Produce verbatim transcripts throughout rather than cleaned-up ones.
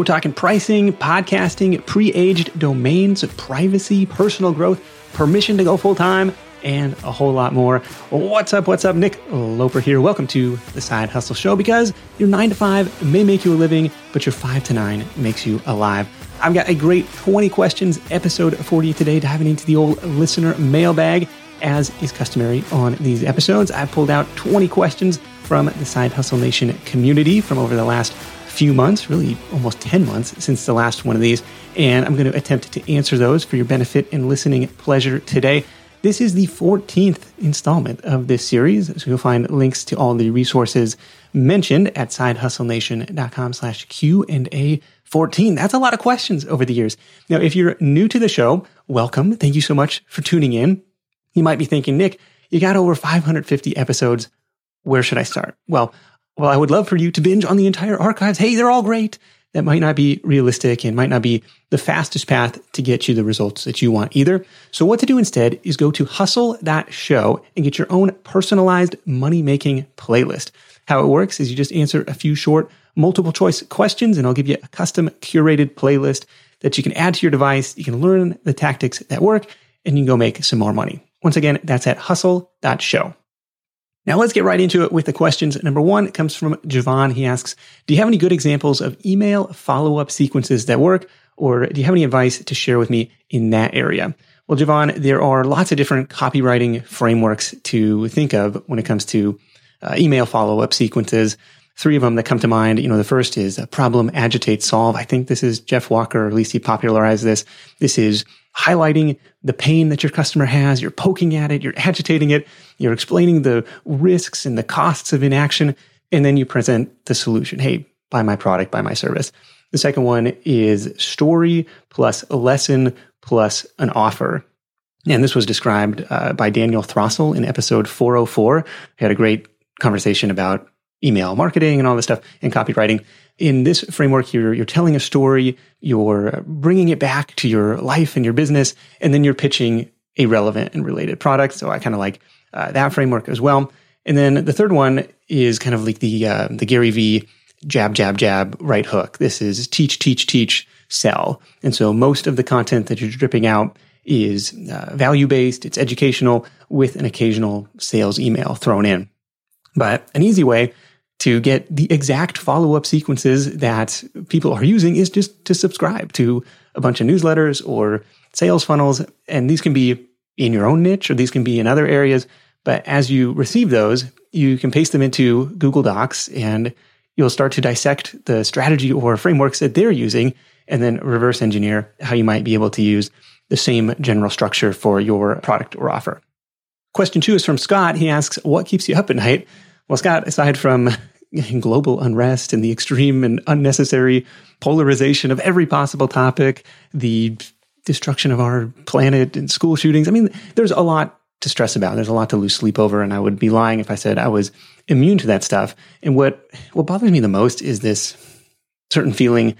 We're talking pricing, podcasting, pre-aged domains, privacy, personal growth, permission to go full-time, and a whole lot more. What's up? What's up? Nick Loper here. Welcome to the Side Hustle Show, because your nine to five may make you a living, but your five to nine makes you alive. I've got a great twenty questions episode for you today, diving into the old listener mailbag. As is customary on these episodes, I've pulled out twenty questions from the Side Hustle Nation community from over the last few months, really almost ten months since the last one of these, and I'm going to attempt to answer those for your benefit and listening pleasure today. This is the fourteenth installment of this series, so you'll find links to all the resources mentioned at sidehustlenation.com slash Q and A fourteen. That's a lot of questions over the years. Now, if you're new to the show, welcome. Thank you so much for tuning in. You might be thinking, Nick, you got over five hundred fifty episodes. Where should I start? Well, well, I would love for you to binge on the entire archives. Hey, they're all great. That might not be realistic and might not be the fastest path to get you the results that you want either. So what to do instead is go to hustle dot show and get your own personalized money-making playlist. How it works is you just answer a few short multiple choice questions, and I'll give you a custom curated playlist that you can add to your device. You can learn the tactics that work, and you can go make some more money. Once again, that's at hustle dot show. Now let's get right into it with the questions. Number one comes from Javon. He asks, do you have any good examples of email follow-up sequences that work, or do you have any advice to share with me in that area? Well, Javon, there are lots of different copywriting frameworks to think of when it comes to uh, email follow-up sequences. Three of them that come to mind. You know, the first is uh, problem, agitate, solve. I think this is Jeff Walker, or at least he popularized this. This is highlighting the pain that your customer has. You're poking at it. You're agitating it. You're explaining the risks and the costs of inaction. And then you present the solution. Hey, buy my product, buy my service. The second one is story plus a lesson plus an offer. And this was described uh, by Daniel Throssell in episode four oh four. We had a great conversation about email marketing and all this stuff and copywriting. In this framework, you're, you're telling a story, you're bringing it back to your life and your business, and then you're pitching a relevant and related product. So I kind of like uh, that framework as well. And then the third one is kind of like the uh, the Gary V jab, jab, jab, right hook. This is teach, teach, teach, sell. And so most of the content that you're dripping out is uh, value-based, it's educational, with an occasional sales email thrown in. But an easy way to get the exact follow-up sequences that people are using is just to subscribe to a bunch of newsletters or sales funnels. And these can be in your own niche, or these can be in other areas. But as you receive those, you can paste them into Google Docs, and you'll start to dissect the strategy or frameworks that they're using, and then reverse engineer how you might be able to use the same general structure for your product or offer. Question two is from Scott. He asks, what keeps you up at night? Well, Scott, aside from global unrest and the extreme and unnecessary polarization of every possible topic, the destruction of our planet and school shootings, I mean, there's a lot to stress about. There's a lot to lose sleep over, and I would be lying if I said I was immune to that stuff. And what, what bothers me the most is this certain feeling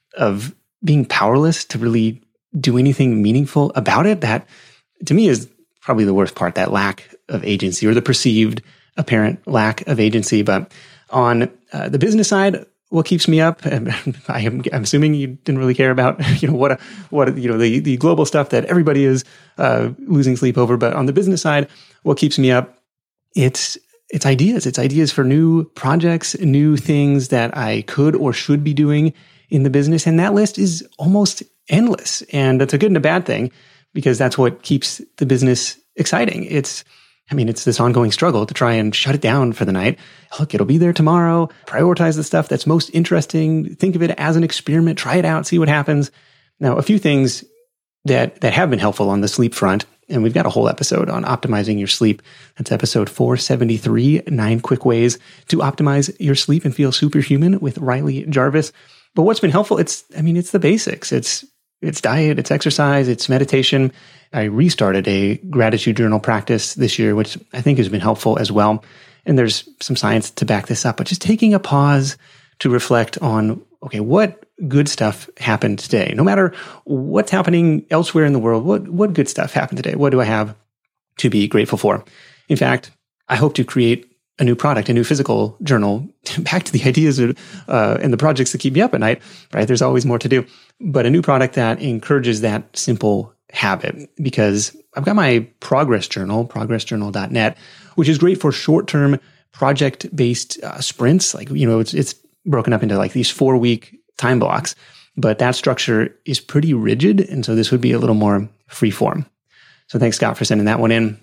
of being powerless to really do anything meaningful about it. That, to me, is probably the worst part, that lack of agency, or the perceived apparent lack of agency. But on uh, the business side, what keeps me up, and I am, I'm assuming you didn't really care about, you know, what, what, you know, the, the global stuff that everybody is uh, losing sleep over. But on the business side, what keeps me up, it's, it's ideas. It's ideas for new projects, new things that I could or should be doing in the business. And that list is almost endless. And that's a good and a bad thing, because that's what keeps the business exciting. It's, I mean, it's this ongoing struggle to try and shut it down for the night. Look, it'll be there tomorrow. Prioritize the stuff that's most interesting. Think of it as an experiment. Try it out. See what happens. Now, a few things that, that have been helpful on the sleep front, and we've got a whole episode on optimizing your sleep. That's episode four seventy-three, Nine Quick Ways to Optimize Your Sleep and Feel Superhuman with Riley Jarvis. But what's been helpful, it's, I mean, it's the basics. It's, it's diet, it's exercise, it's meditation. I restarted a gratitude journal practice this year, which I think has been helpful as well. And there's some science to back this up, but just taking a pause to reflect on, okay, what good stuff happened today? No matter what's happening elsewhere in the world, what, what good stuff happened today? What do I have to be grateful for? In fact, I hope to create a new product, a new physical journal. Back to the ideas of, uh, and the projects that keep me up at night, right? There's always more to do. But a new product that encourages that simple habit, because I've got my progress journal, progress journal dot net, which is great for short-term project-based uh, sprints. Like, you know, it's, it's broken up into like these four-week time blocks, but that structure is pretty rigid. And so this would be a little more free form. So thanks, Scott, for sending that one in.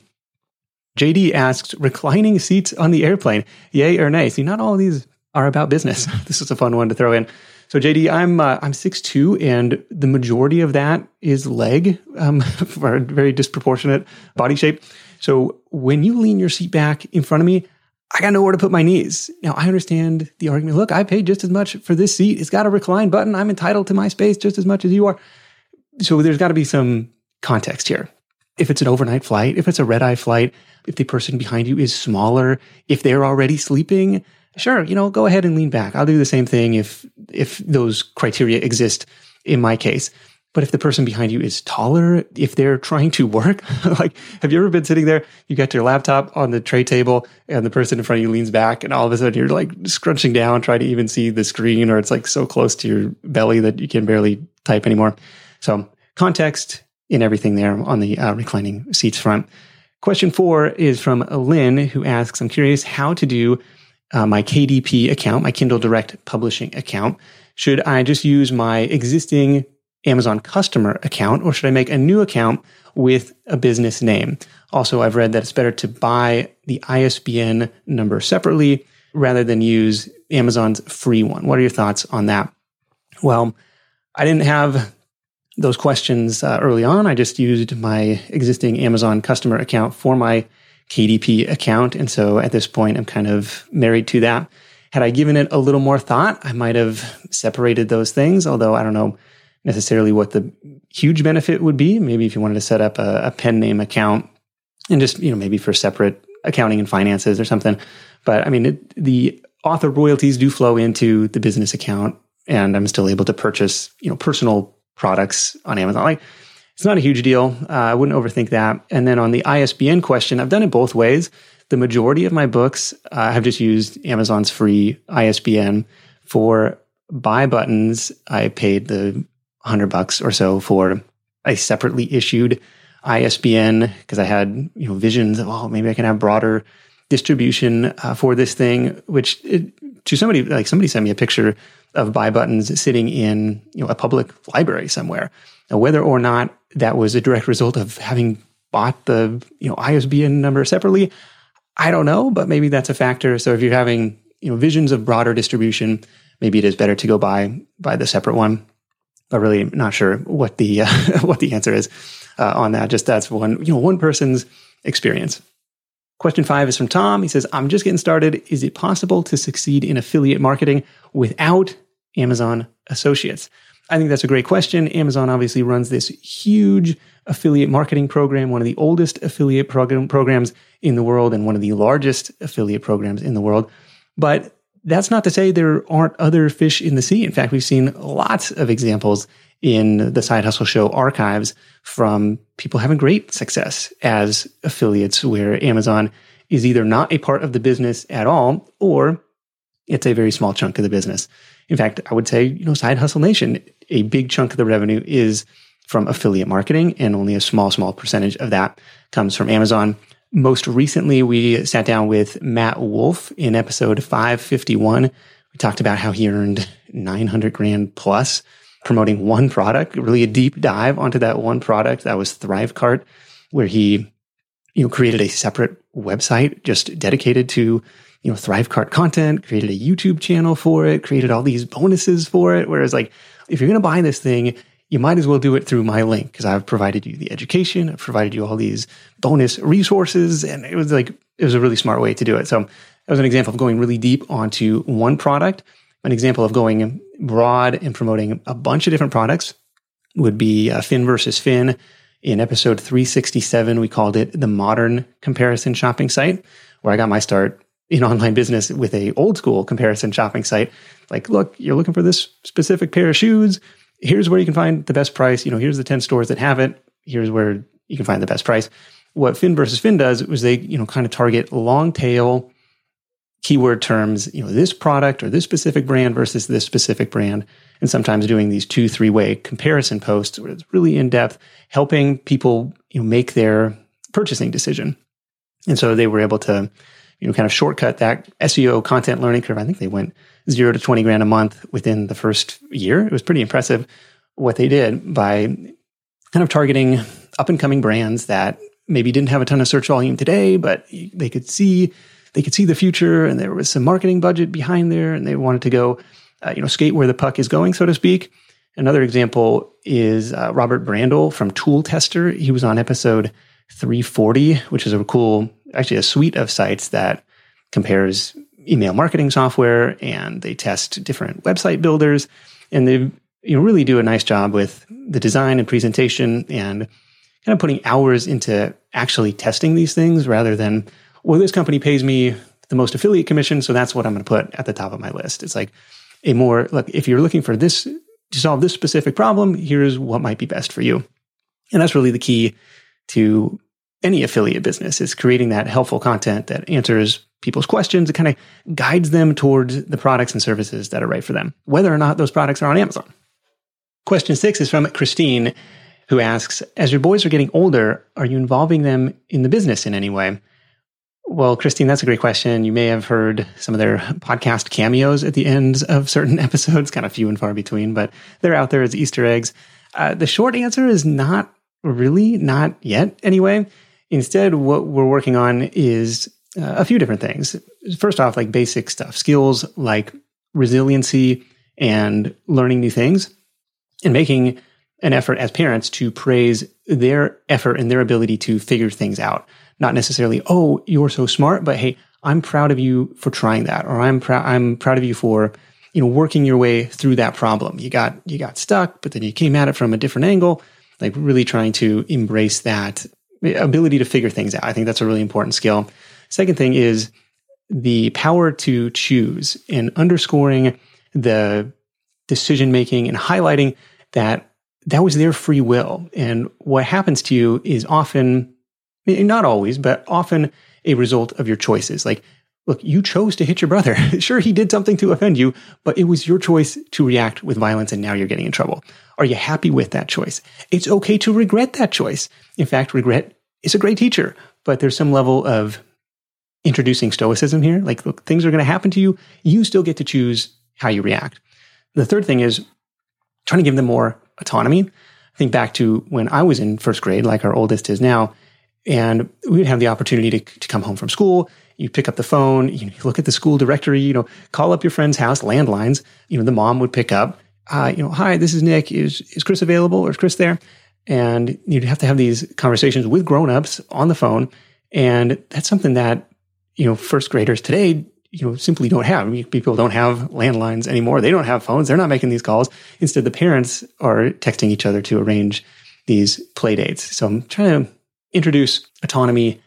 J D asks, reclining seats on the airplane, yay or nay? See, not all of these are about business. This is a fun one to throw in. So J D, I'm uh, I'm six two, and the majority of that is leg, um, for a very disproportionate body shape. So when you lean your seat back in front of me, I got nowhere to put my knees. Now, I understand the argument. Look, I paid just as much for this seat. It's got a recline button. I'm entitled to my space just as much as you are. So there's got to be some context here. If it's an overnight flight, if it's a red-eye flight, if the person behind you is smaller, if they're already sleeping, sure, you know, go ahead and lean back. I'll do the same thing if if those criteria exist in my case. But if the person behind you is taller, if they're trying to work, like, have you ever been sitting there, you got your laptop on the tray table and the person in front of you leans back and all of a sudden you're like scrunching down, trying to even see the screen, or it's like so close to your belly that you can barely type anymore. So context in everything there on the uh, reclining seats front. Question four is from Lynn, who asks, I'm curious how to do uh, my K D P account, my Kindle Direct Publishing account. Should I just use my existing Amazon customer account, or should I make a new account with a business name? Also, I've read that it's better to buy the I S B N number separately rather than use Amazon's free one. What are your thoughts on that? Well, I didn't have those questions uh, early on. I just used my existing Amazon customer account for my K D P account. And so at this point, I'm kind of married to that. Had I given it a little more thought, I might have separated those things, although I don't know necessarily what the huge benefit would be. Maybe if you wanted to set up a, a pen name account and just, you know, maybe for separate accounting and finances or something. But I mean, it, the author royalties do flow into the business account, and I'm still able to purchase, you know, personal products on Amazon. Like, it's not a huge deal. Uh, I wouldn't overthink that. And then on the I S B N question, I've done it both ways. The majority of my books, uh, have just used Amazon's free I S B N. For buy buttons, I paid the hundred bucks or so for a separately issued I S B N, because I had, you know, visions of, oh, maybe I can have broader distribution uh, for this thing, which it, to somebody, like somebody sent me a picture of buy buttons sitting in, you know, a public library somewhere. Now, whether or not that was a direct result of having bought the, you know, I S B N number separately, I don't know, but maybe that's a factor. So if you're having, you know, visions of broader distribution, maybe it is better to go buy buy the separate one. But really not sure what the uh, what the answer is uh, on that. Just that's one, you know, one person's experience. Question five is from Tom. He says, I'm just getting started. Is it possible to succeed in affiliate marketing without Amazon associates? I think that's a great question. Amazon obviously runs this huge affiliate marketing program, one of the oldest affiliate program programs in the world and one of the largest affiliate programs in the world. But that's not to say there aren't other fish in the sea. In fact, we've seen lots of examples in the Side Hustle Show archives from people having great success as affiliates, where Amazon is either not a part of the business at all, or it's a very small chunk of the business. In fact, I would say, you know, Side Hustle Nation, a big chunk of the revenue is from affiliate marketing, and only a small, small percentage of that comes from Amazon. Most recently, we sat down with Matt Wolf in episode five fifty-one. We talked about how he earned nine hundred grand plus promoting one product, really a deep dive onto that one product. That was Thrivecart, where he, you know, created a separate website just dedicated to, you know, Thrivecart content, created a YouTube channel for it, created all these bonuses for it. Whereas, like, if you're going to buy this thing, you might as well do it through my link, because I've provided you the education, I've provided you all these bonus resources, and it was like, it was a really smart way to do it. So that was an example of going really deep onto one product. An example of going broad and promoting a bunch of different products would be uh, Fin versus Fin. In episode three sixty-seven, we called it the modern comparison shopping site, where I got my start in online business with a old school comparison shopping site. Like, look, you're looking for this specific pair of shoes. Here's where you can find the best price. You know, here's the ten stores that have it. Here's where you can find the best price. What Fin versus Fin does was they, you know, kind of target long tail keyword terms, you know, this product or this specific brand versus this specific brand, and sometimes doing these two, three-way comparison posts where it's really in-depth, helping people, you know, make their purchasing decision. And so they were able to, you know, kind of shortcut that S E O content learning curve. I think they went zero to twenty grand a month within the first year. It was pretty impressive what they did by kind of targeting up-and-coming brands that maybe didn't have a ton of search volume today, but they could see they could see the future, and there was some marketing budget behind there, and they wanted to go, uh, you know, skate where the puck is going, so to speak. Another example is uh, Robert Brandl from Tool Tester. He was on episode three forty, which is a cool, actually a suite of sites that compares email marketing software, and they test different website builders, and they you know really do a nice job with the design and presentation and kind of putting hours into actually testing these things rather than, well, this company pays me the most affiliate commission, so that's what I'm going to put at the top of my list. It's like a more, look, if you're looking for this to solve this specific problem, here's what might be best for you. And that's really the key to any affiliate business, is creating that helpful content that answers people's questions. It kind of guides them towards the products and services that are right for them, whether or not those products are on Amazon. Question six is from Christine, who asks, as your boys are getting older, are you involving them in the business in any way? Well, Christine, that's a great question. You may have heard some of their podcast cameos at the ends of certain episodes, kind of few and far between, but they're out there as Easter eggs. Uh, the short answer is not really, not yet anyway. Instead, what we're working on is uh, a few different things. First off, like basic stuff, skills like resiliency and learning new things, and making an effort as parents to praise their effort and their ability to figure things out. Not necessarily, oh, you're so smart, but hey, I'm proud of you for trying that, or I'm proud I'm proud of you for, you know, working your way through that problem. You got you got stuck, but then you came at it from a different angle, like really trying to embrace that ability to figure things out. I think that's a really important skill. Second thing is the power to choose, and underscoring the decision making and highlighting that that was their free will. And what happens to you is often, not always, but often a result of your choices. Like, look, you chose to hit your brother. Sure, he did something to offend you, but it was your choice to react with violence, and now you're getting in trouble. Are you happy with that choice? It's okay to regret that choice. In fact, regret is a great teacher, but there's some level of introducing stoicism here. Like, look, things are going to happen to you. You still get to choose how you react. The third thing is trying to give them more autonomy. Think back to when I was in first grade, like our oldest is now, and we would have the opportunity to, to come home from school. You pick up the phone, you look at the school directory, you know, call up your friend's house, landlines. You know, the mom would pick up, uh, you know, hi, this is Nick. Is is Chris available, or is Chris there? And you'd have to have these conversations with grown-ups on the phone. And that's something that, you know, first graders today, you know, simply don't have. I mean, people don't have landlines anymore. They don't have phones. They're not making these calls. Instead, the parents are texting each other to arrange these play dates. So I'm trying to introduce autonomy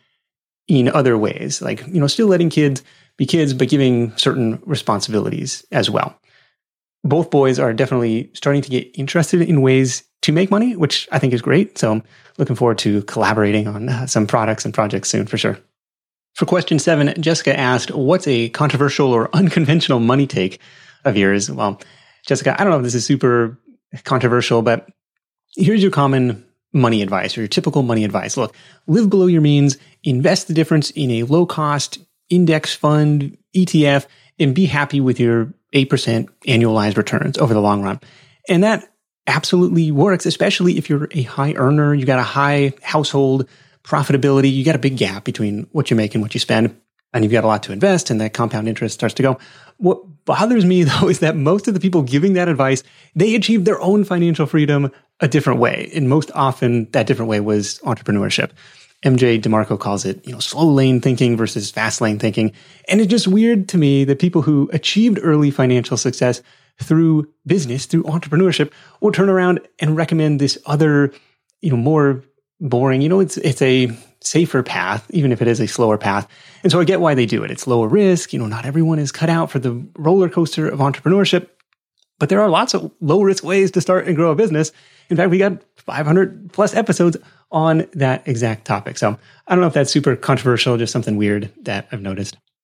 in other ways, like, you know, still letting kids be kids, but giving certain responsibilities as well. Both boys are definitely starting to get interested in ways to make money, which I think is great. So I'm looking forward to collaborating on uh, some products and projects soon for sure. For question seven, Jessica asked, what's a controversial or unconventional money take of yours? Well, Jessica, I don't know if this is super controversial, but here's your common money advice, or your typical money advice. Look, live below your means, invest the difference in a low-cost index fund, E T F, and be happy with your eight percent annualized returns over the long run. And that absolutely works, especially if you're a high earner, you got a high household profitability, you got a big gap between what you make and what you spend, and you've got a lot to invest, and that compound interest starts to go. What bothers me, though, is that most of the people giving that advice, they achieved their own financial freedom a different way. And most often, that different way was entrepreneurship. M J DeMarco calls it, you know, slow lane thinking versus fast lane thinking. And it's just weird to me that people who achieved early financial success through business, through entrepreneurship, will turn around and recommend this other, you know, more boring, you know, it's it's a safer path, even if it is a slower path. And so I get why they do it. It's lower risk. You know, not everyone is cut out for the roller coaster of entrepreneurship, but there are lots of low risk ways to start and grow a business. In fact, we got five hundred plus episodes on that exact topic. So I don't know if that's super controversial, just something weird that I've noticed.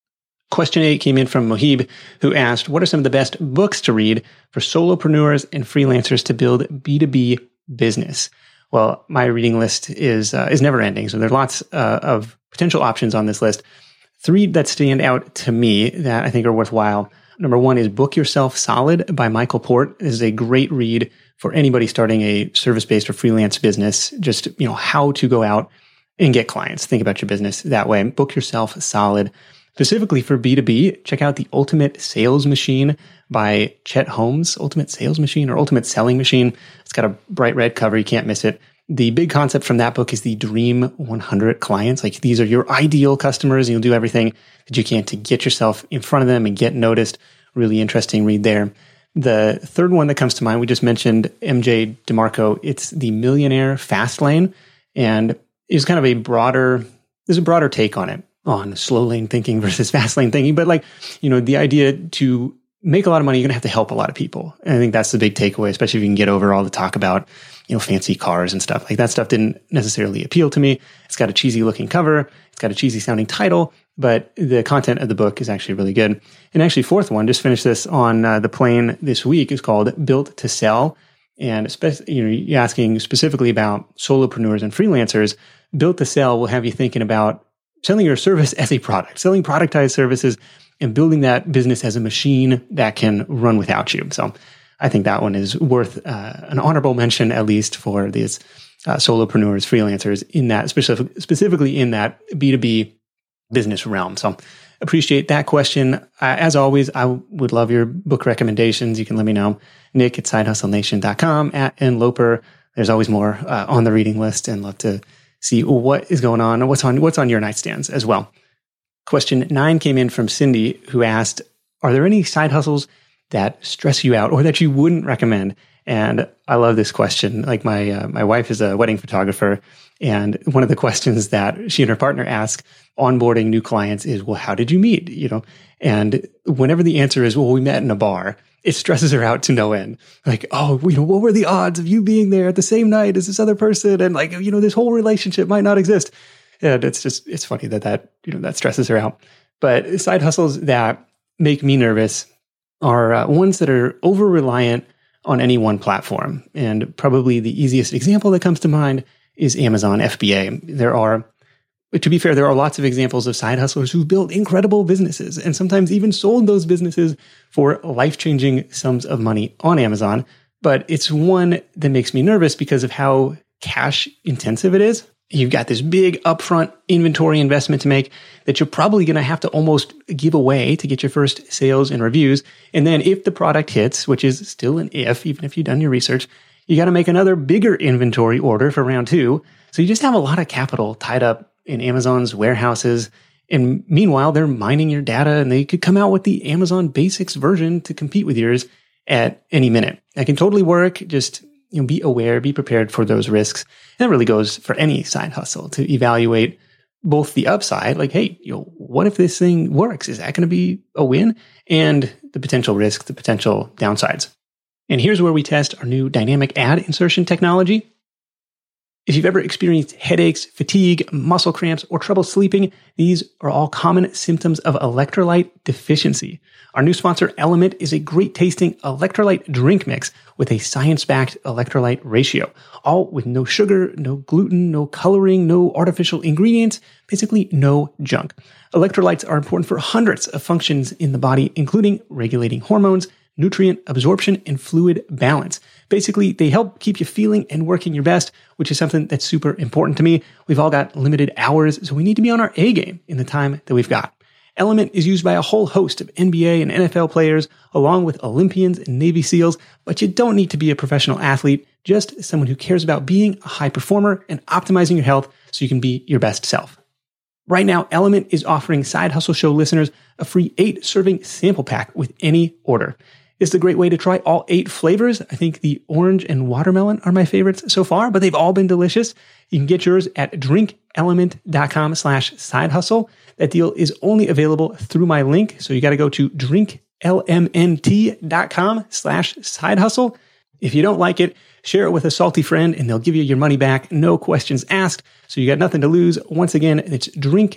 Question eight came in from Mohib, who asked, what are some of the best books to read for solopreneurs and freelancers to build B two B business? Well, my reading list is uh, is never ending. So there are lots uh, of potential options on this list. Three that stand out to me that I think are worthwhile. Number one is Book Yourself Solid by Michael Port. This is a great read for anybody starting a service-based or freelance business. Just, you know, how to go out and get clients. Think about your business that way. Book Yourself Solid. Specifically for B two B, check out The Ultimate Sales Machine by Chet Holmes. Ultimate Sales Machine or Ultimate Selling Machine. It's got a bright red cover. You can't miss it. The big concept from that book is the Dream one hundred clients. Like, these are your ideal customers, and you'll do everything that you can to get yourself in front of them and get noticed. Really interesting read there. The third one that comes to mind, we just mentioned M J DeMarco. It's The Millionaire Fast Lane, and it's kind of a broader, there's a broader take on it, on slow lane thinking versus fast lane thinking. But like, you know, the idea to make a lot of money, you're going to have to help a lot of people. And I think that's the big takeaway, especially if you can get over all the talk about, you know, fancy cars and stuff. Like, that stuff didn't necessarily appeal to me. It's got a cheesy looking cover. It's got a cheesy sounding title, but the content of the book is actually really good. And actually, fourth one, just finished this on uh, the plane this week, is called Built to Sell. And especially, you know, you're asking specifically about solopreneurs and freelancers. Built to Sell will have you thinking about selling your service as a product, selling productized services, and building that business as a machine that can run without you. So I think that one is worth uh, an honorable mention, at least for these uh, solopreneurs, freelancers in that specific, specifically in that B two B business realm. So appreciate that question. Uh, as always, I would love your book recommendations. You can let me know. Nick at side hustle nation dot com, at nloper. There's always more uh, on the reading list, and love to see what is going on, what's on what's on your nightstands as well. Question nine came in from Cindy, who asked, are there any side hustles that stress you out or that you wouldn't recommend? And I love this question. Like, my uh, my wife is a wedding photographer, and one of the questions that she and her partner ask onboarding new clients is, well, how did you meet? You know, and whenever the answer is, well, we met in a bar, it stresses her out to no end. Like, oh, you know, what were the odds of you being there at the same night as this other person? And like, you know, this whole relationship might not exist. And it's just, it's funny that that, you know, that stresses her out. But side hustles that make me nervous are uh, ones that are over reliant on any one platform. And probably the easiest example that comes to mind is Amazon F B A. There are, to be fair, there are lots of examples of side hustlers who built incredible businesses and sometimes even sold those businesses for life-changing sums of money on Amazon. But it's one that makes me nervous because of how cash intensive it is. You've got this big upfront inventory investment to make that you're probably going to have to almost give away to get your first sales and reviews. And then if the product hits, which is still an if, even if you've done your research, you got to make another bigger inventory order for round two. So you just have a lot of capital tied up in Amazon's warehouses. And meanwhile, they're mining your data, and they could come out with the Amazon Basics version to compete with yours at any minute. That can totally work. Just, you know, be aware, be prepared for those risks. And that really goes for any side hustle, to evaluate both the upside, like, hey, you know, what if this thing works? Is that going to be a win? And the potential risk, the potential downsides. And here's where we test our new dynamic ad insertion technology. If you've ever experienced headaches, fatigue, muscle cramps, or trouble sleeping, these are all common symptoms of electrolyte deficiency. Our new sponsor, Element, is a great tasting electrolyte drink mix with a science-backed electrolyte ratio, all with no sugar, no gluten, no coloring, no artificial ingredients, basically no junk. Electrolytes are important for hundreds of functions in the body, including regulating hormones, nutrient absorption, and fluid balance. Basically, they help keep you feeling and working your best, which is something that's super important to me. We've all got limited hours, so we need to be on our A game in the time that we've got. Element is used by a whole host of N B A and N F L players, along with Olympians and Navy SEALs, but you don't need to be a professional athlete, just someone who cares about being a high performer and optimizing your health so you can be your best self. Right now, Element is offering Side Hustle Show listeners a free eight-serving sample pack with any order. It's a great way to try all eight flavors. I think the orange and watermelon are my favorites so far, but they've all been delicious. You can get yours at drinkelement.com slash side hustle. That deal is only available through my link. So you got to go to drinklmnt.com slash side hustle. If you don't like it, share it with a salty friend and they'll give you your money back. No questions asked. So you got nothing to lose. Once again, it's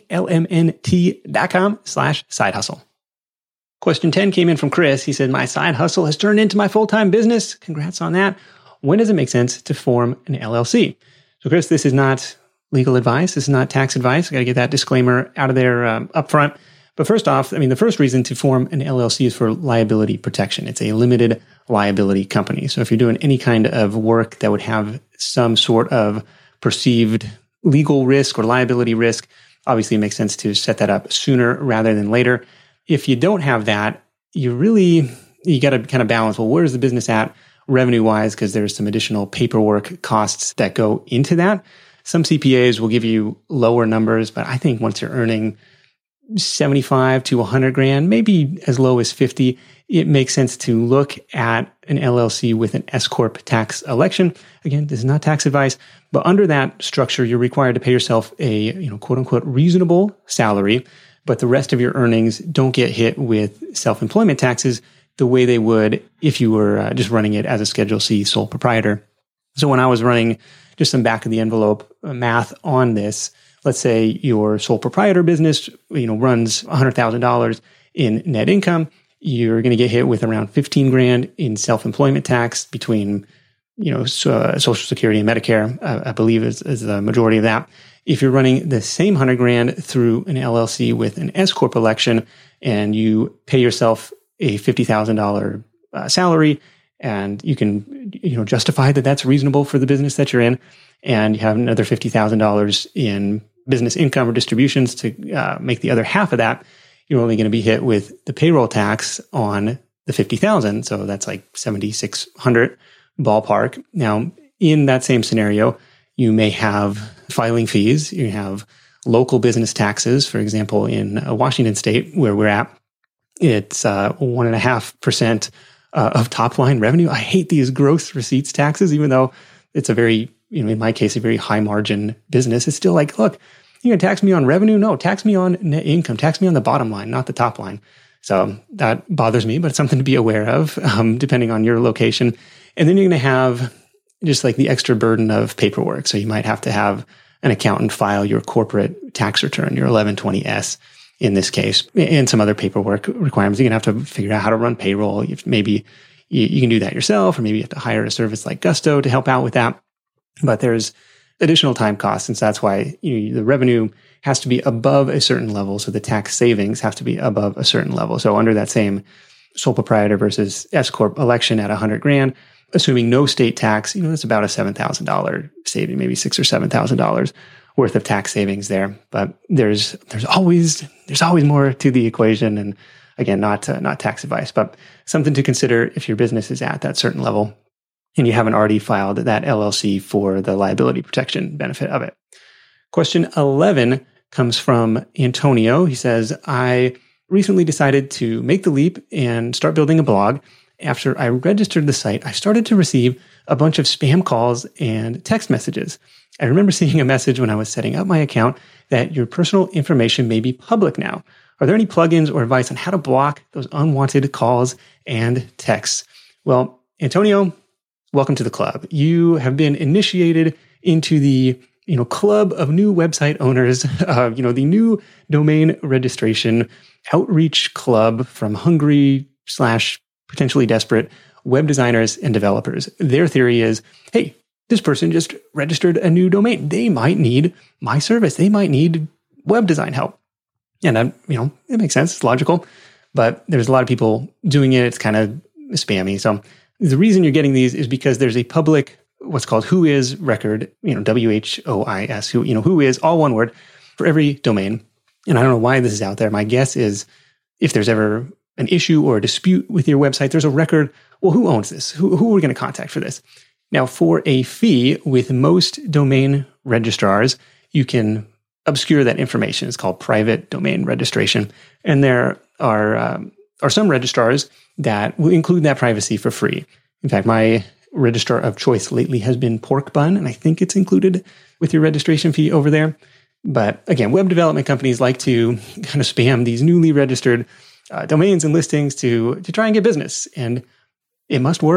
drinklmnt.com slash side hustle. Question ten came in from Chris. He said, my side hustle has turned into my full-time business. Congrats on that. When does it make sense to form an L L C? So Chris, this is not legal advice. This is not tax advice. I got to get that disclaimer out of there um, up front. But first off, I mean, the first reason to form an L L C is for liability protection. It's a limited liability company. So if you're doing any kind of work that would have some sort of perceived legal risk or liability risk, obviously it makes sense to set that up sooner rather than later. If you don't have that, you really, you got to kind of balance, well, where's the business at revenue-wise? Because there's some additional paperwork costs that go into that. Some C P As will give you lower numbers, but I think once you're earning seventy-five to one hundred grand, maybe as low as fifty, it makes sense to look at an L L C with an S-Corp tax election. Again, this is not tax advice, but under that structure, you're required to pay yourself a, you know, quote unquote, reasonable salary, but the rest of your earnings don't get hit with self-employment taxes the way they would if you were uh, just running it as a Schedule C sole proprietor. So when I was running just some back of the envelope math on this, let's say your sole proprietor business, you know, runs one hundred thousand dollars in net income. You're going to get hit with around fifteen grand in self-employment tax between, you know, so, uh, Social Security and Medicare, uh, I believe is, is the majority of that. If you're running the same one hundred grand through an L L C with an S-Corp election and you pay yourself a fifty thousand dollars uh, salary and you can, you know, justify that that's reasonable for the business that you're in, and you have another fifty thousand dollars in business income or distributions to uh, make the other half of that, you're only going to be hit with the payroll tax on the fifty thousand. So that's like seventy-six hundred ballpark. Now, in that same scenario, you may have filing fees. You have local business taxes. For example, in uh, Washington State, where we're at, it's uh, one and a half percent uh, of top line revenue. I hate these gross receipts taxes, even though it's a very, you know, in my case, a very high margin business. It's still like, look, you're going to tax me on revenue? No, tax me on net income. Tax me on the bottom line, not the top line. So that bothers me, but it's something to be aware of, um, depending on your location. And then you're going to have just like the extra burden of paperwork. So you might have to have an accountant file your corporate tax return, your eleven twenty S in this case, and some other paperwork requirements. You're going to have to figure out how to run payroll. If maybe you, you can do that yourself, or maybe you have to hire a service like Gusto to help out with that. But there's additional time costs, and so that's why you know, the revenue has to be above a certain level, so the tax savings have to be above a certain level. So under that same sole proprietor versus S-Corp election at one hundred grand, assuming no state tax, you know, that's about a seven thousand dollars saving, maybe six or seven thousand dollars worth of tax savings there. But there's there's always there's always more to the equation, and again, not uh, not tax advice, but something to consider if your business is at that certain level and you haven't already filed that L L C for the liability protection benefit of it. Question eleven comes from Antonio. He says, I recently decided to make the leap and start building a blog. After I registered the site, I started to receive a bunch of spam calls and text messages. I remember seeing a message when I was setting up my account that your personal information may be public now. Are there any plugins or advice on how to block those unwanted calls and texts? Well, Antonio, welcome to the club. You have been initiated into the you know club of new website owners, uh, you know the new domain registration outreach club from hungry slash potentially desperate web designers and developers. Their theory is, hey, this person just registered a new domain. They might need my service. They might need web design help. And, uh, you know, it makes sense. It's logical. But there's a lot of people doing it. It's kind of spammy. So the reason you're getting these is because there's a public, what's called Whois record, you know, W H O I S, who, you know, Whois, all one word, for every domain. And I don't know why this is out there. My guess is if there's ever an issue or a dispute with your website, there's a record. Well, who owns this? Who, who are we going to contact for this? Now, for a fee with most domain registrars, you can obscure that information. It's called private domain registration. And there are um, are some registrars that will include that privacy for free. In fact, my registrar of choice lately has been Pork Bun, and I think it's included with your registration fee over there. But again, web development companies like to kind of spam these newly registered uh, domains and listings to, to try and get business. And it must work.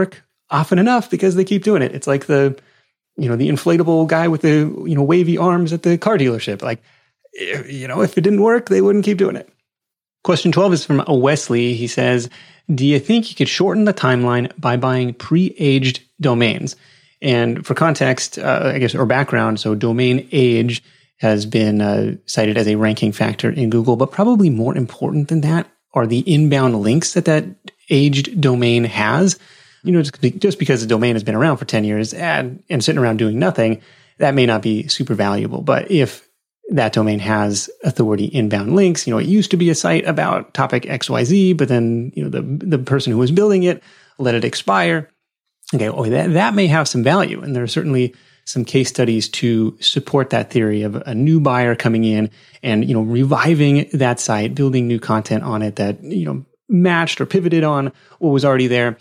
often enough because they keep doing it. It's like the, you know, the inflatable guy with the, you know, wavy arms at the car dealership. Like, you know, if it didn't work, they wouldn't keep doing it. Question twelve is from Wesley. He says, do you think you could shorten the timeline by buying pre-aged domains? And for context, uh, I guess, or background, so domain age has been uh, cited as a ranking factor in Google, but probably more important than that are the inbound links that that aged domain has. You know, just, just because the domain has been around for ten years and, and sitting around doing nothing, that may not be super valuable. But if that domain has authority inbound links, you know, it used to be a site about topic X Y Z, but then, you know, the, the person who was building it let it expire. Okay, oh, that, that may have some value. And there are certainly some case studies to support that theory of a new buyer coming in and, you know, reviving that site, building new content on it that, you know, matched or pivoted on what was already there.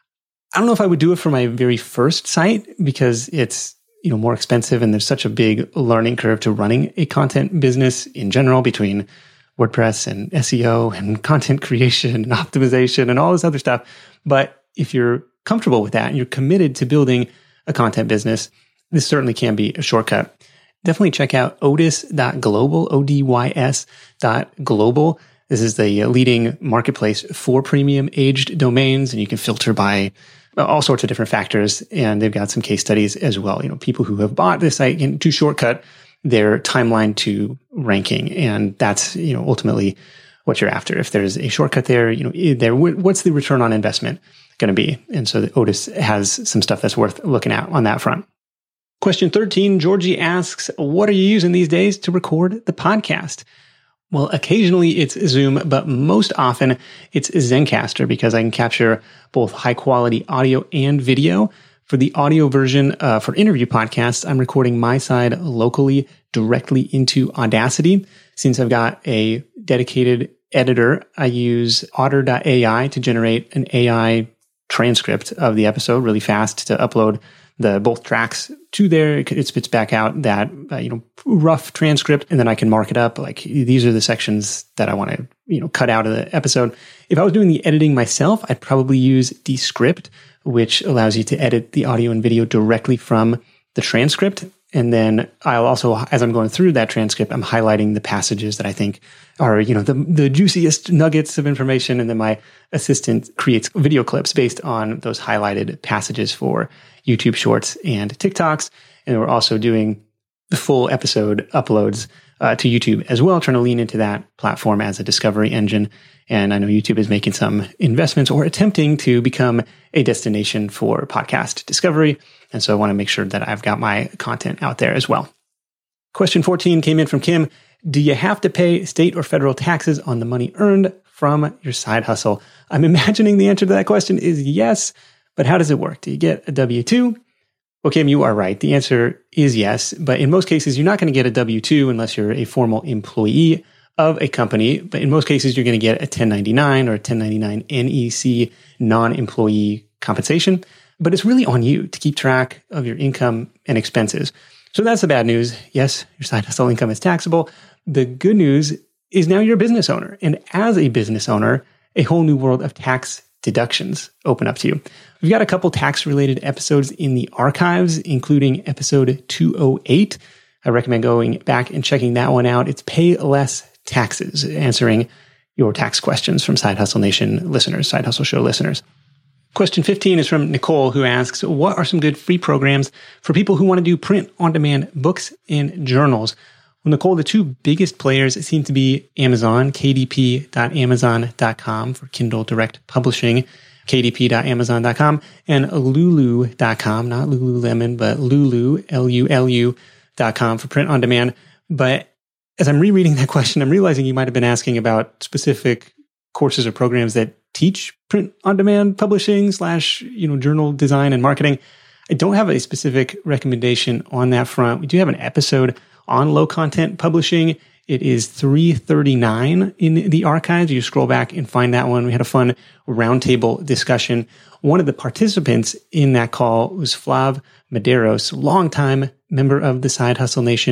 I don't know if I would do it for my very first site because it's, you know, more expensive and there's such a big learning curve to running a content business in general between WordPress and S E O and content creation and optimization and all this other stuff. But if you're comfortable with that and you're committed to building a content business, this certainly can be a shortcut. Definitely check out otis dot global, O D Y S dot global. This is the leading marketplace for premium aged domains, and you can filter by all sorts of different factors. And they've got some case studies as well. You know, people who have bought this site can to shortcut their timeline to ranking. And that's, you know, ultimately what you're after. If there's a shortcut there, you know, there, what's the return on investment going to be? And so the Otis has some stuff that's worth looking at on that front. Question thirteen, Georgie asks, what are you using these days to record the podcast? Well, occasionally it's Zoom, but most often it's Zencastr because I can capture both high quality audio and video. For the audio version uh, for interview podcasts, I'm recording my side locally directly into Audacity. Since I've got a dedicated editor, I use otter dot A I to generate an A I transcript of the episode really fast to upload the both tracks to there. It spits back out that uh, you know rough transcript, and then I can mark it up. Like these are the sections that I want to you know cut out of the episode. If I was doing the editing myself, I'd probably use Descript, which allows you to edit the audio and video directly from the transcript. And then I'll also, as I'm going through that transcript, I'm highlighting the passages that I think are, you know, the, the juiciest nuggets of information. And then my assistant creates video clips based on those highlighted passages for YouTube Shorts and TikToks. And we're also doing the full episode uploads uh, to YouTube as well, trying to lean into that platform as a discovery engine. And I know YouTube is making some investments or attempting to become a destination for podcast discovery. And so I want to make sure that I've got my content out there as well. Question fourteen came in from Kim. Do you have to pay state or federal taxes on the money earned from your side hustle? I'm imagining the answer to that question is yes, but how does it work? Do you get a W two? Well, Kim, you are right. The answer is yes, but in most cases, you're not going to get a W two unless you're a formal employee of a company. But in most cases, you're going to get a ten ninety-nine or a ten ninety-nine N E C non-employee compensation. But it's really on you to keep track of your income and expenses. So that's the bad news. Yes, your side hustle income is taxable. The good news is now you're a business owner. And as a business owner, a whole new world of tax deductions open up to you. We've got a couple tax-related episodes in the archives, including episode two oh eight. I recommend going back and checking that one out. It's Pay Less Taxes, answering your tax questions from Side Hustle Nation listeners, Side Hustle Show listeners. Question fifteen is from Nicole, who asks, what are some good free programs for people who want to do print-on-demand books and journals? Well, Nicole, the two biggest players seem to be Amazon, k d p dot amazon dot com for Kindle Direct Publishing, k d p dot amazon dot com, and lulu dot com, not Lululemon, but Lulu, L U L U dot com for print on demand. But as I'm rereading that question, I'm realizing you might have been asking about specific courses or programs that teach print on demand publishing slash, you know, journal design and marketing. I don't have a specific recommendation on that front. We do have an episode on low content publishing. It is three thirty-nine in the archives. You scroll back and find that one. We had a fun roundtable discussion. One of the participants in that call was Flav Medeiros, longtime member of the Side Hustle Nation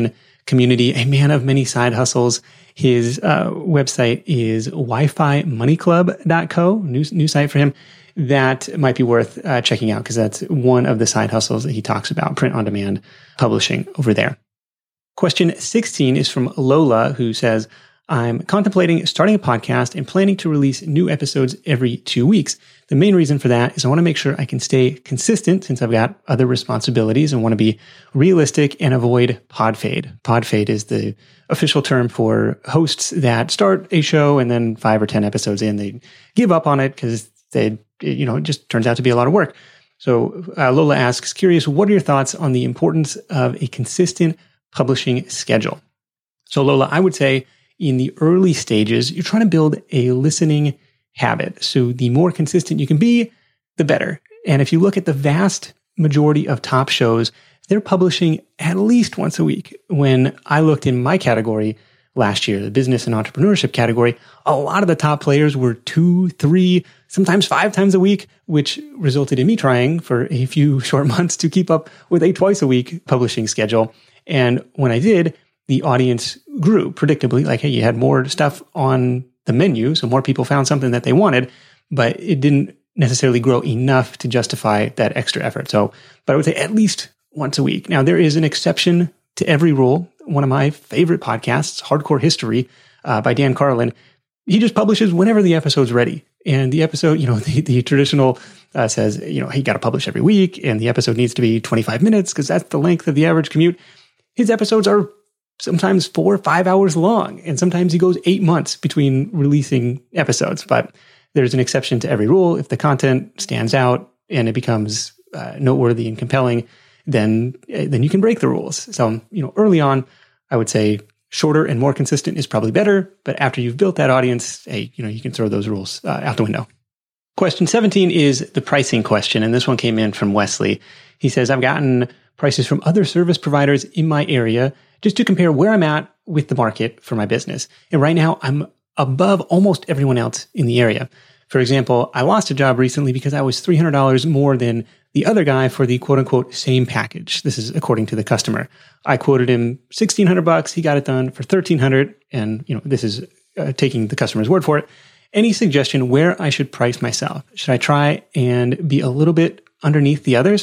community, a man of many side hustles. His uh, website is wi fi money club dot co, new, new site for him. That might be worth uh, checking out because that's one of the side hustles that he talks about, print on demand publishing over there. Question sixteen is from Lola, who says, I'm contemplating starting a podcast and planning to release new episodes every two weeks. The main reason for that is I want to make sure I can stay consistent since I've got other responsibilities and want to be realistic and avoid pod fade. Pod fade is the official term for hosts that start a show and then five or ten episodes in, they give up on it because they, you know, it just turns out to be a lot of work. So uh, Lola asks, curious, what are your thoughts on the importance of a consistent publishing schedule? So Lola, I would say, in the early stages, you're trying to build a listening habit. So the more consistent you can be, the better. And if you look at the vast majority of top shows, they're publishing at least once a week. When I looked in my category last year, the business and entrepreneurship category, a lot of the top players were two, three, sometimes five times a week, which resulted in me trying for a few short months to keep up with a twice a week publishing schedule. And when I did, the audience grew predictably. Like, hey, you had more stuff on the menu, so more people found something that they wanted, but it didn't necessarily grow enough to justify that extra effort. So, but I would say at least once a week. Now, there is an exception to every rule. One of my favorite podcasts, Hardcore History, uh, by Dan Carlin, he just publishes whenever the episode's ready. And the episode, you know, the, the traditional uh, says, you know, hey, you got to publish every week, and the episode needs to be twenty-five minutes because that's the length of the average commute. His episodes are sometimes four or five hours long, and sometimes he goes eight months between releasing episodes. But there's an exception to every rule. If the content stands out and it becomes uh, noteworthy and compelling, then then you can break the rules. So, you know, early on, I would say shorter and more consistent is probably better. But after you've built that audience, hey, you know, you can throw those rules uh, out the window. Question seventeen is the pricing question, and this one came in from Wesley. He says, I've gotten prices from other service providers in my area just to compare where I'm at with the market for my business. And right now, I'm above almost everyone else in the area. For example, I lost a job recently because I was three hundred dollars more than the other guy for the quote unquote same package. This is according to the customer. I quoted him sixteen hundred bucks. He got it done for thirteen hundred. And, you know, this is uh, taking the customer's word for it. Any suggestion where I should price myself? Should I try and be a little bit underneath the others?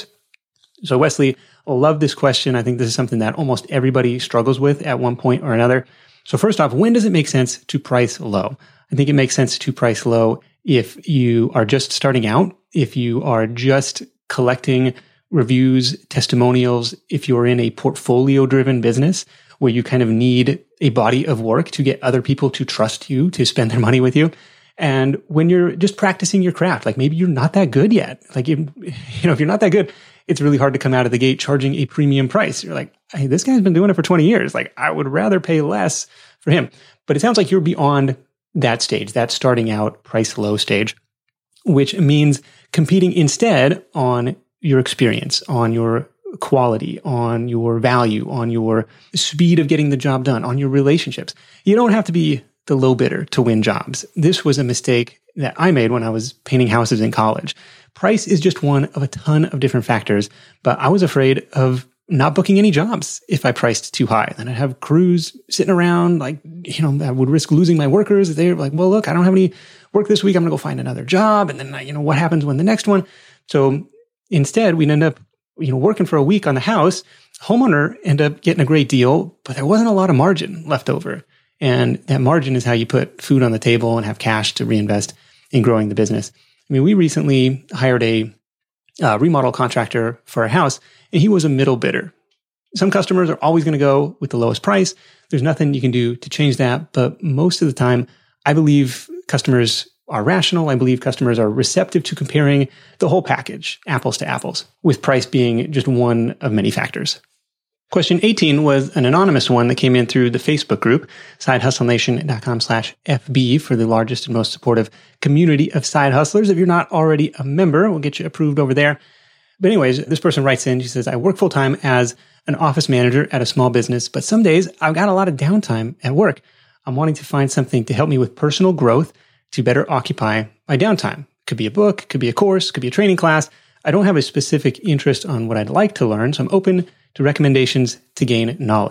So Wesley, I love this question. I think this is something that almost everybody struggles with at one point or another. So first off, when does it make sense to price low? I think it makes sense to price low if you are just starting out, if you are just collecting reviews, testimonials, if you're in a portfolio-driven business where you kind of need a body of work to get other people to trust you, to spend their money with you. And when you're just practicing your craft, like maybe you're not that good yet. Like, you, you know, if you're not that good, it's really hard to come out of the gate charging a premium price. You're like, hey, this guy's been doing it for twenty years. Like, I would rather pay less for him. But it sounds like you're beyond that stage, that starting out price low stage, which means competing instead on your experience, on your quality, on your value, on your speed of getting the job done, on your relationships. You don't have to be the low bidder to win jobs. This was a mistake that I made when I was painting houses in college. Price is just one of a ton of different factors, but I was afraid of not booking any jobs if I priced too high. Then I'd have crews sitting around, like, you know, I would risk losing my workers. They're like, well, look, I don't have any work this week. I'm going to go find another job. And then, you know, what happens when the next one? So instead, we'd end up, you know, working for a week on the house. Homeowner end up getting a great deal, but there wasn't a lot of margin left over. And that margin is how you put food on the table and have cash to reinvest in growing the business. I mean, we recently hired a uh, remodel contractor for a house, and he was a middle bidder. Some customers are always going to go with the lowest price. There's nothing you can do to change that. But most of the time, I believe customers are rational. I believe customers are receptive to comparing the whole package, apples to apples, with price being just one of many factors. Question eighteen was an anonymous one that came in through the Facebook group, sidehustlenation.com slash FB, for the largest and most supportive community of side hustlers. If you're not already a member, we'll get you approved over there. But anyways, this person writes in, she says, I work full-time as an office manager at a small business, but some days I've got a lot of downtime at work. I'm wanting to find something to help me with personal growth to better occupy my downtime. Could be a book, could be a course, could be a training class. I don't have a specific interest on what I'd like to learn, so I'm open to recommendations to gain knowledge.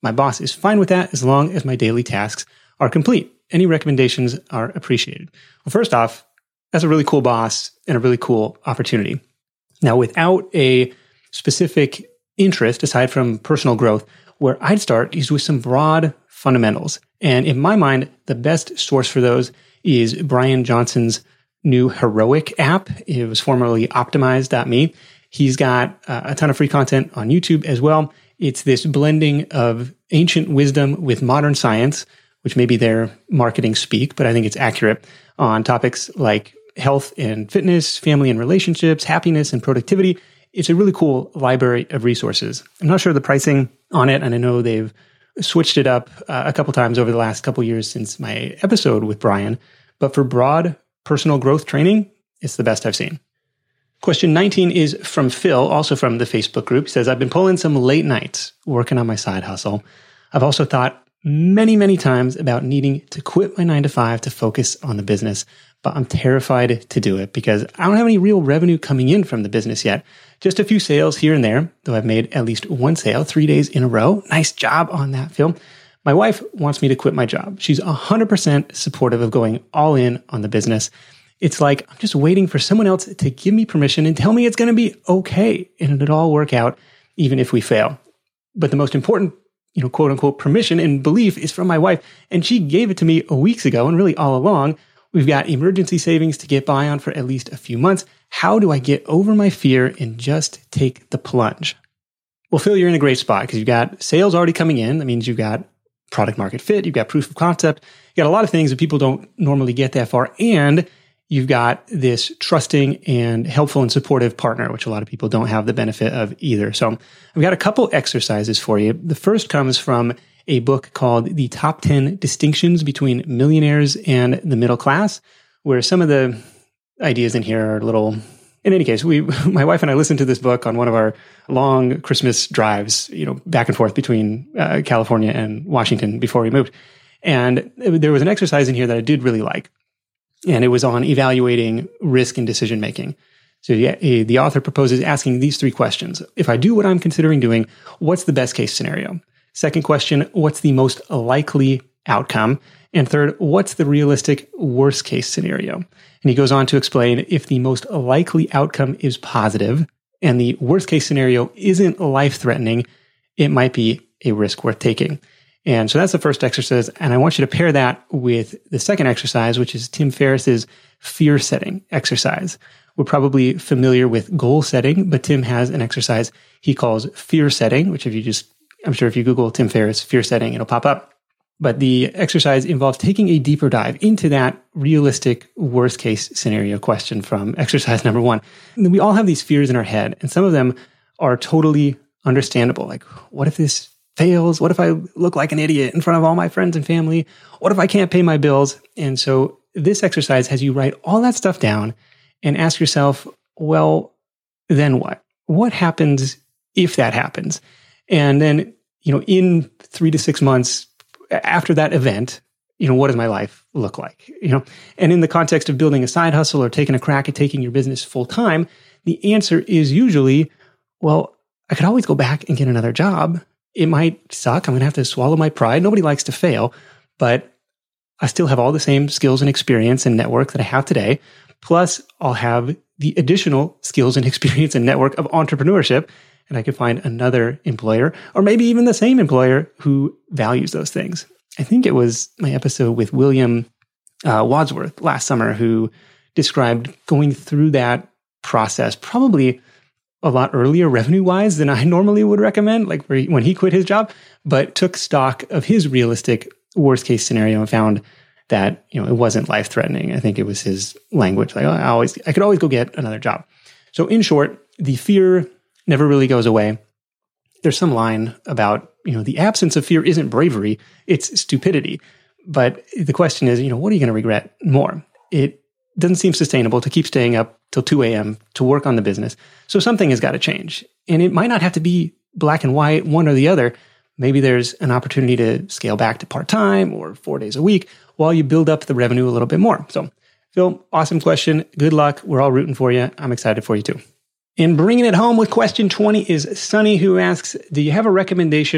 My boss is fine with that as long as my daily tasks are complete. Any recommendations are appreciated. Well, first off, that's a really cool boss and a really cool opportunity. Now, without a specific interest aside from personal growth, where I'd start is with some broad fundamentals. And in my mind, the best source for those is Brian Johnson's new Heroic app. It was formerly Optimize dot me. He's got uh, a ton of free content on YouTube as well. It's this blending of ancient wisdom with modern science, which may be their marketing speak, but I think it's accurate, on topics like health and fitness, family and relationships, happiness and productivity. It's a really cool library of resources. I'm not sure the pricing on it, and I know they've switched it up uh, a couple times over the last couple years since my episode with Brian, but for broad personal growth training, it's the best I've seen. Question nineteen is from Phil, also from the Facebook group. He says, I've been pulling some late nights working on my side hustle. I've also thought many, many times about needing to quit my nine to five to focus on the business, but I'm terrified to do it because I don't have any real revenue coming in from the business yet. Just a few sales here and there, though I've made at least one sale three days in a row. Nice job on that, Phil. My wife wants me to quit my job. She's one hundred percent supportive of going all in on the business. It's like I'm just waiting for someone else to give me permission and tell me it's going to be okay and it'll all work out even if we fail. But the most important, you know, quote unquote, permission and belief is from my wife. And she gave it to me weeks ago, and really all along. We've got emergency savings to get by on for at least a few months. How do I get over my fear and just take the plunge? Well, Phil, you're in a great spot because you've got sales already coming in. That means you've got product market fit. You've got proof of concept. You got a lot of things that people don't normally get that far. And you've got this trusting and helpful and supportive partner, which a lot of people don't have the benefit of either. So I've got a couple exercises for you. The first comes from a book called The Top ten Distinctions Between Millionaires and the Middle Class, where some of the ideas in here are a little... In any case, we, my wife and I listened to this book on one of our long Christmas drives, you know, back and forth between uh, California and Washington before we moved. And there was an exercise in here that I did really like. And it was on evaluating risk and decision making. So the, the author proposes asking these three questions. If I do what I'm considering doing, what's the best case scenario? Second question, what's the most likely outcome? And third, what's the realistic worst case scenario? And he goes on to explain if the most likely outcome is positive and the worst case scenario isn't life-threatening, it might be a risk worth taking. And so that's the first exercise. And I want you to pair that with the second exercise, which is Tim Ferriss's fear setting exercise. We're probably familiar with goal setting, but Tim has an exercise he calls fear setting, which if you just, I'm sure if you Google Tim Ferriss fear setting, it'll pop up. But the exercise involves taking a deeper dive into that realistic worst case scenario question from exercise number one. And we all have these fears in our head, and some of them are totally understandable. Like, what if this fails? What if I look like an idiot in front of all my friends and family? What if I can't pay my bills? And so this exercise has you write all that stuff down and ask yourself, well, then what? What happens if that happens? And then, you know, in three to six months after that event, you know, what does my life look like? You know, and in the context of building a side hustle or taking a crack at taking your business full time, the answer is usually, well, I could always go back and get another job. It might suck. I'm going to have to swallow my pride. Nobody likes to fail, but I still have all the same skills and experience and network that I have today. Plus, I'll have the additional skills and experience and network of entrepreneurship, and I could find another employer, or maybe even the same employer who values those things. I think it was my episode with William uh, Wadsworth last summer who described going through that process probably a lot earlier revenue-wise than I normally would recommend, like when he quit his job, but took stock of his realistic worst-case scenario and found that, you know, it wasn't life-threatening. I think it was his language. Like, oh, I always, I could always go get another job. So in short, the fear never really goes away. There's some line about, you know, the absence of fear isn't bravery, it's stupidity. But the question is, you know, what are you going to regret more? It doesn't seem sustainable to keep staying up till two a.m. to work on the business. So something has got to change. And it might not have to be black and white, one or the other. Maybe there's an opportunity to scale back to part-time or four days a week while you build up the revenue a little bit more. So, Phil, awesome question. Good luck. We're all rooting for you. I'm excited for you too. And bringing it home with question twenty is Sunny, who asks, do you have a recommendation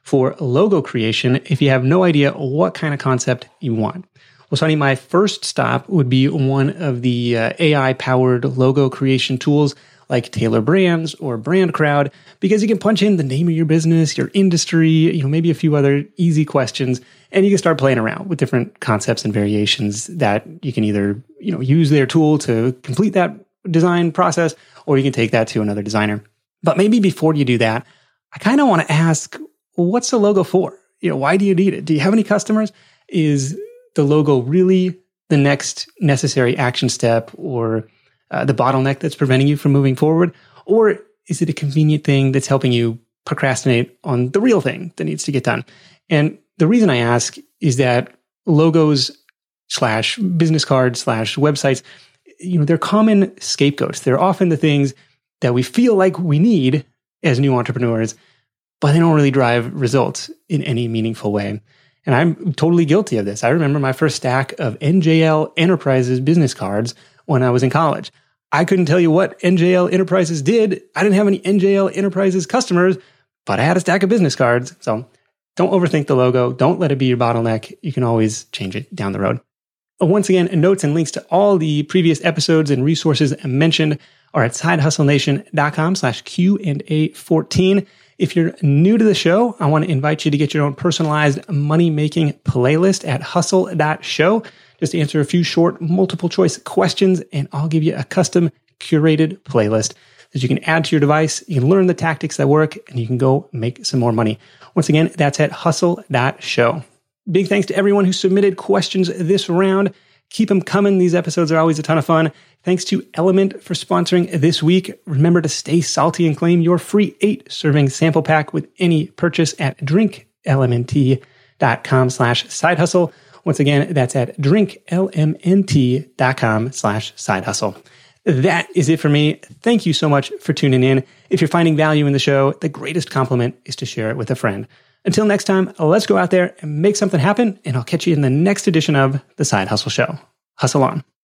for logo creation if you have no idea what kind of concept you want. Well, Sonny, my first stop would be one of the uh, A I-powered logo creation tools like Tailor Brands or Brand Crowd, because you can punch in the name of your business, your industry, you know, maybe a few other easy questions, and you can start playing around with different concepts and variations that you can either, you know, use their tool to complete that design process, or you can take that to another designer. But maybe before you do that, I kind of want to ask, well, what's the logo for? You know, why do you need it? Do you have any customers? Is the logo really the next necessary action step or uh, the bottleneck that's preventing you from moving forward? Or is it a convenient thing that's helping you procrastinate on the real thing that needs to get done? And the reason I ask is that logos slash business cards slash websites, you know, they're common scapegoats. They're often the things that we feel like we need as new entrepreneurs, but they don't really drive results in any meaningful way. And I'm totally guilty of this. I remember my first stack of N J L Enterprises business cards when I was in college. I couldn't tell you what N J L Enterprises did. I didn't have any N J L Enterprises customers, but I had a stack of business cards. So don't overthink the logo. Don't let it be your bottleneck. You can always change it down the road. Once again, notes and links to all the previous episodes and resources mentioned are at sidehustlenation.com slash Q and A 14. If you're new to the show, I want to invite you to get your own personalized money-making playlist at hustle dot show. Just answer a few short multiple choice questions, and I'll give you a custom curated playlist that you can add to your device. You can learn the tactics that work, and you can go make some more money. Once again, that's at hustle dot show. Big thanks to everyone who submitted questions this round. Keep them coming. These episodes are always a ton of fun. Thanks to Element for sponsoring this week. Remember to stay salty and claim your free eight serving sample pack with any purchase at drinklmnt.com slash side hustle. Once again, that's at drinklmnt.com slash side hustle. That is it for me. Thank you so much for tuning in. If you're finding value in the show, the greatest compliment is to share it with a friend. Until next time, let's go out there and make something happen, and I'll catch you in the next edition of The Side Hustle Show. Hustle on.